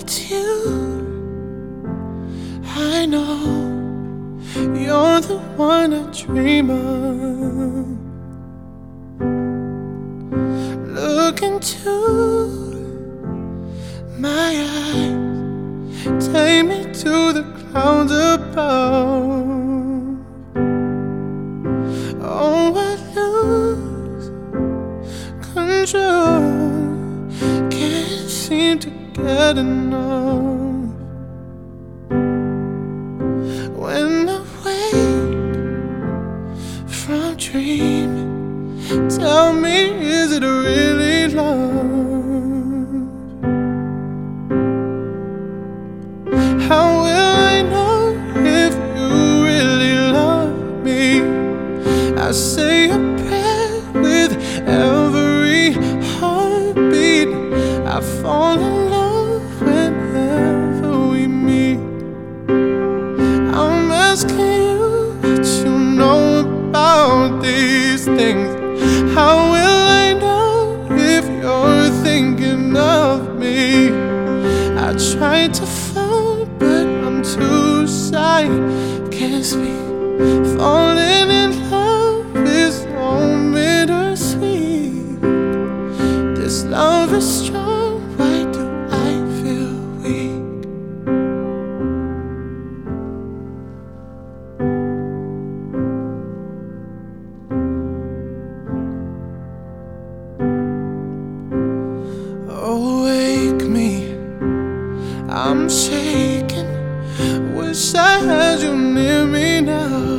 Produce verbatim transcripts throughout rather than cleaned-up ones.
it's you. I know you're the one I dream of. Look into my eyes, take me to the clouds above. Oh, I lose control, can't seem to get enough. When I wake from dreaming, tell me, is it really love? How will I know if you really love me? I say a prayer with every heartbeat. I fall in love whenever we meet. I'm asking you what you know about these things. How will I know if you're thinking of me? I try to fall, but I'm too shy, can't speak. Falling in love is so bittersweet. This love is strong, why do I feel weak? Oh, wake me, I'm shaking. Wish I had you near me now.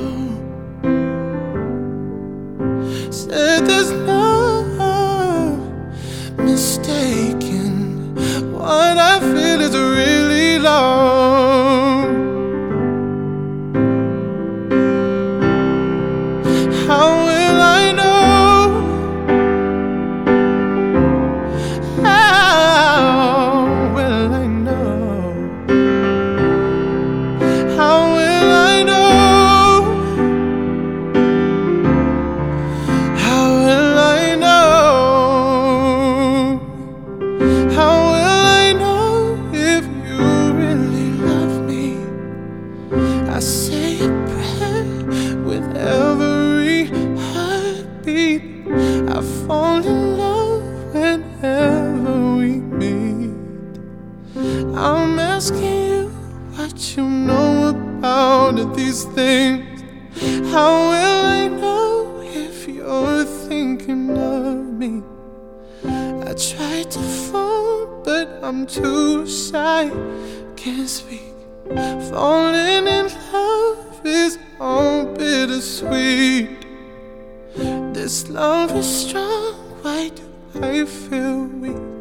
Said there's no mistaking, what I feel is really love. How will I know? How will I know? How will I know? How will I know? How will I know if you really love me? I say a prayer with every heartbeat. I fall in love whenever we meet. I'm asking you what you know about these things. How will I know if you're thinking of me? I try to fall, but I'm too shy, can't speak. Falling in love is all bittersweet. This love is strong, why do I feel weak?